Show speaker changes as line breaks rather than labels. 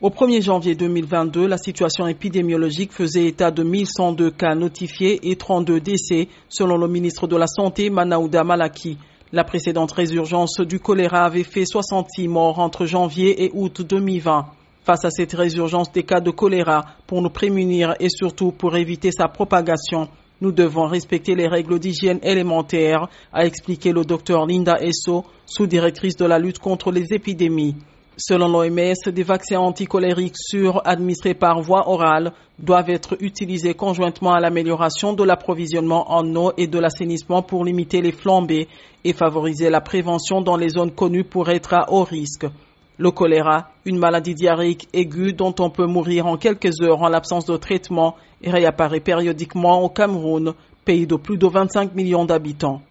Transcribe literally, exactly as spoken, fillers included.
Au premier janvier deux mille vingt-deux, la situation épidémiologique faisait état de mille cent deux cas notifiés et trente-deux décès, selon le ministre de la Santé, Manaouda Malaki. La précédente résurgence du choléra avait fait soixante-six morts entre janvier et août deux mille vingt. Face à cette résurgence des cas de choléra, pour nous prémunir et surtout pour éviter sa propagation, nous devons respecter les règles d'hygiène élémentaires, a expliqué le docteur Linda Esso, sous-directrice de la lutte contre les épidémies. Selon l'O M S, des vaccins anticolériques sûrs administrés par voie orale doivent être utilisés conjointement à l'amélioration de l'approvisionnement en eau et de l'assainissement pour limiter les flambées et favoriser la prévention dans les zones connues pour être à haut risque. Le choléra, une maladie diarrhéique aiguë dont on peut mourir en quelques heures en l'absence de traitement, réapparaît périodiquement au Cameroun, pays de plus de vingt-cinq millions d'habitants.